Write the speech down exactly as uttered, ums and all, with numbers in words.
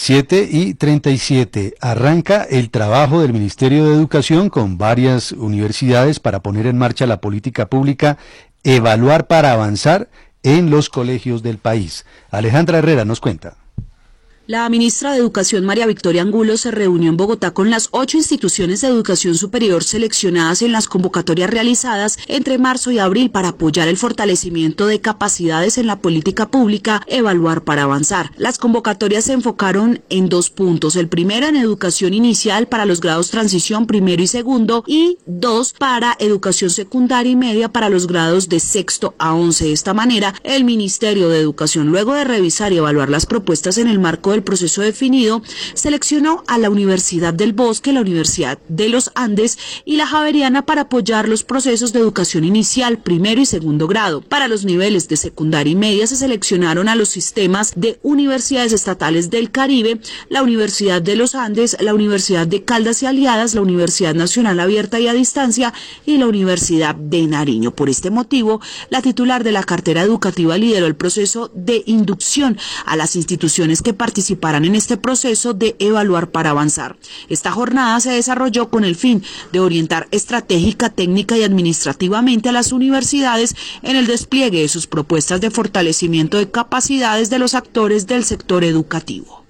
siete y treinta y siete. Arranca el trabajo del Ministerio de Educación con varias universidades para poner en marcha la política pública, evaluar para avanzar en los colegios del país. Alejandra Herrera nos cuenta. La ministra de Educación, María Victoria Angulo, se reunió en Bogotá con las ocho instituciones de educación superior seleccionadas en las convocatorias realizadas entre marzo y abril para apoyar el fortalecimiento de capacidades en la política pública, evaluar para avanzar. Las convocatorias se enfocaron en dos puntos. El primero en educación inicial para los grados transición primero y segundo y dos para educación secundaria y media para los grados de sexto a once. De esta manera, el Ministerio de Educación, luego de revisar y evaluar las propuestas en el marco del el proceso definido, seleccionó a la Universidad del Bosque, la Universidad de los Andes y la Javeriana para apoyar los procesos de educación inicial, primero y segundo grado. Para los niveles de secundaria y media se seleccionaron a los sistemas de universidades estatales del Caribe, la Universidad de los Andes, la Universidad de Caldas y Aliadas, la Universidad Nacional Abierta y a Distancia y la Universidad de Nariño. Por este motivo, la titular de la cartera educativa lideró el proceso de inducción a las instituciones que participaron participarán en este proceso de evaluar para avanzar. Esta jornada se desarrolló con el fin de orientar estratégica, técnica y administrativamente a las universidades en el despliegue de sus propuestas de fortalecimiento de capacidades de los actores del sector educativo.